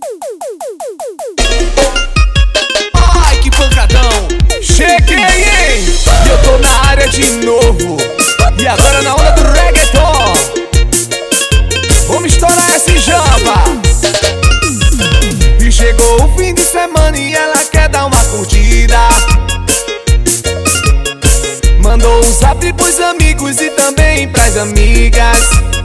Ai, que pancadão! Cheguei, hein? E eu tô na área de novo. E agora na onda do reggaeton. Vamos estourar esse jamba. E chegou o fim de semana e ela quer dar uma curtida. Mandou um zap pros amigos e também pras amigas.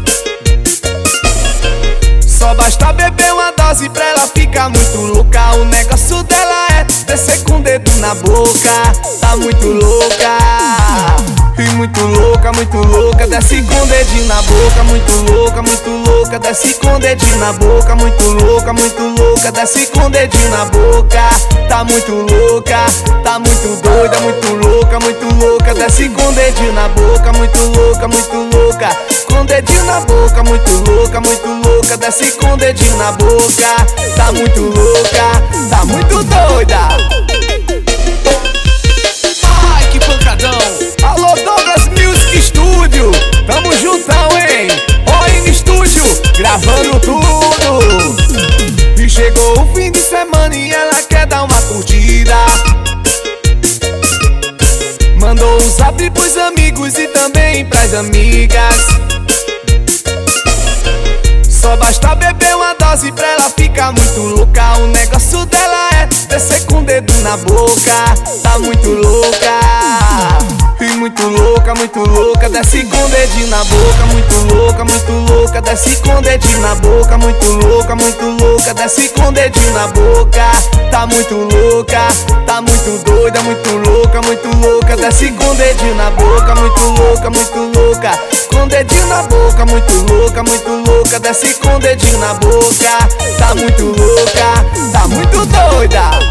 Só basta beber uma dose pra ela ficar muito louca. O negócio dela é descer com o dedo na boca. Tá muito louca. E muito louca, desce com o dedinho na boca. Muito louca, desce com o dedinho na boca. Muito louca, desce com o dedinho na boca. Tá muito louca, tá muito doida. Muito louca, desce com o dedinho na boca. Muito louca, com o dedinho na boca. Muito louca, desce com o dedinho na boca. Tá muito louca, tá muito doida. Ai, que pancadão! Alô, Douglas Music Studio, tamo juntão, hein? OM Studio, gravando tudo. E chegou o fim de semana e ela quer dar uma curtida. Mandou um zap pros amigos e também pras amigas. Só basta beber uma dose pra ela ficar muito louca. O negócio dela é descer com o dedo na boca. Tá muito louca. E muito louca, desce com o dedinho na boca. Muito louca, desce com o dedinho na boca. Muito louca, desce com o dedinho na boca. Tá muito louca, tá muito doida. Muito louca, desce com o dedinho na boca. Muito louca, com o dedinho na boca. Muito louca, desce com o dedinho na boca. Tá muito louca, tá muito doida.